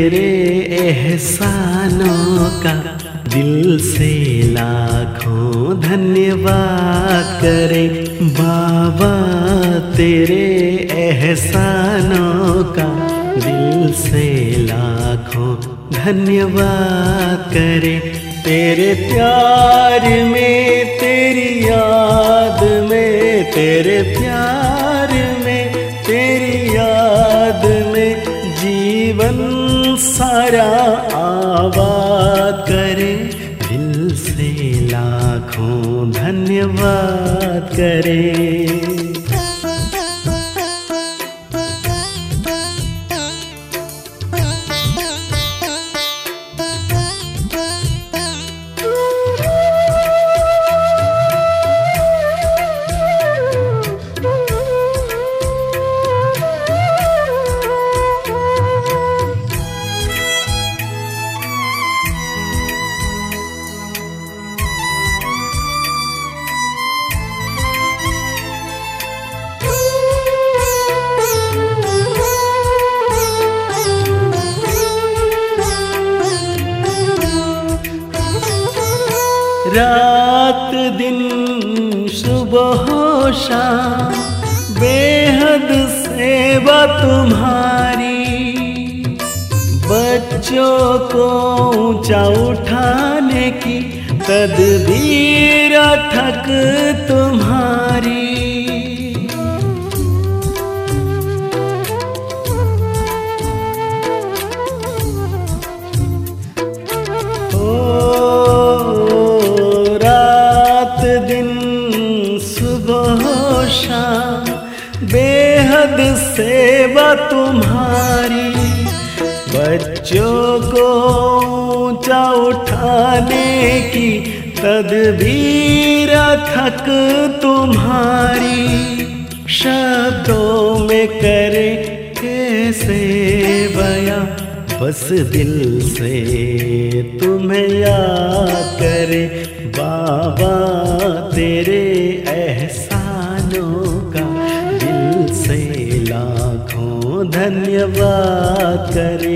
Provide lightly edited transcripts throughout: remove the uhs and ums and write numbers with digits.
तेरे एहसानों का दिल से लाखों धन्यवाद करे। बाबा तेरे एहसानों का दिल से लाखों धन्यवाद करे। तेरे प्यार में, तेरी याद में, तेरे प्यार में, तेरी याद में जीवन सारा आबाद करे। दिल से लाखों धन्यवाद करे। रात दिन सुबह शाम बेहद सेवा तुम्हारी। बच्चों को ऊंचा उठाने की तदबीर अथक तुम्हारी। बेहद सेवा तुम्हारी। बच्चों को ऊंचा उठाने की तदबीर अथक तुम्हारी। शब्दों में करे कैसे बयां, बस दिल से तुम्हें याद करे। बाबा तेरे एहसानों का दिल से लाखों धन्यवाद करे।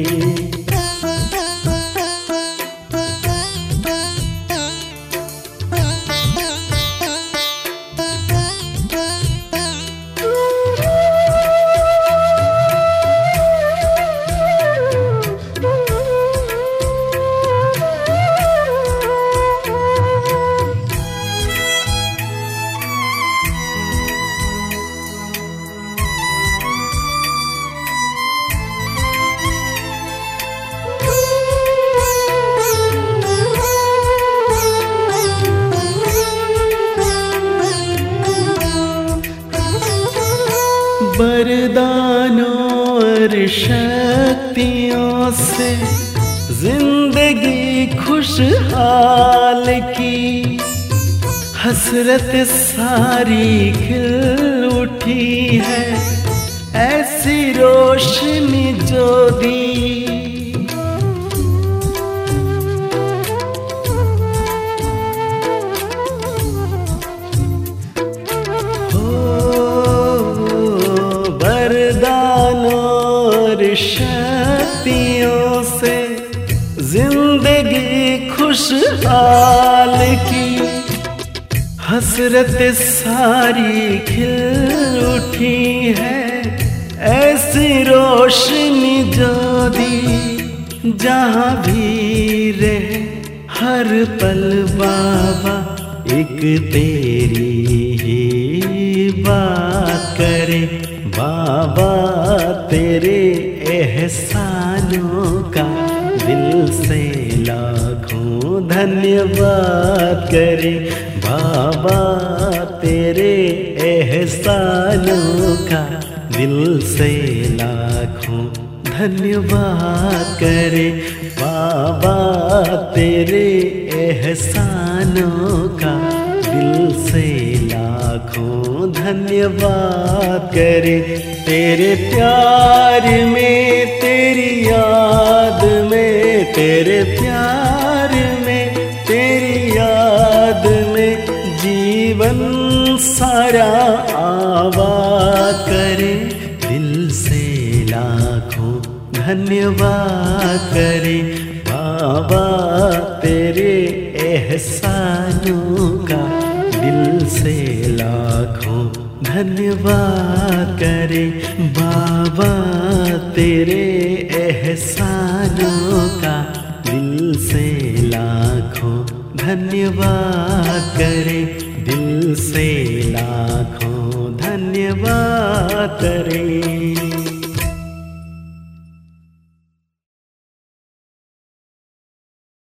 वरदानों और शक्तियों से जिंदगी खुशहाल की। हसरत सारी खिल उठी है, ऐसी रोशनी जो दी। शक्तियों से जिंदगी खुशहाल की। हसरत सारी खिल उठी है, ऐसी रोशनी जो दी। जहाँ भी रहे हर पल बाबा एक तेरी ही बात करे। बाबा तेरे एहसानों का दिल से लाखों धन्यवाद करे। बाबा तेरे एहसानों का दिल से लाखों धन्यवाद करे। बाबा तेरे एहसानों का दिल से लाखों धन्यवाद करे। तेरे प्यार में, तेरी याद में, तेरे प्यार में, तेरी याद में जीवन सारा आबाद करे। दिल से लाखों धन्यवाद करे। बाबा तेरे एहसानों का दिल से लाखों धन्यवाद करे। बाबा तेरे एहसानों का दिल से लाखों धन्यवाद करे। दिल से लाखों धन्यवाद करे।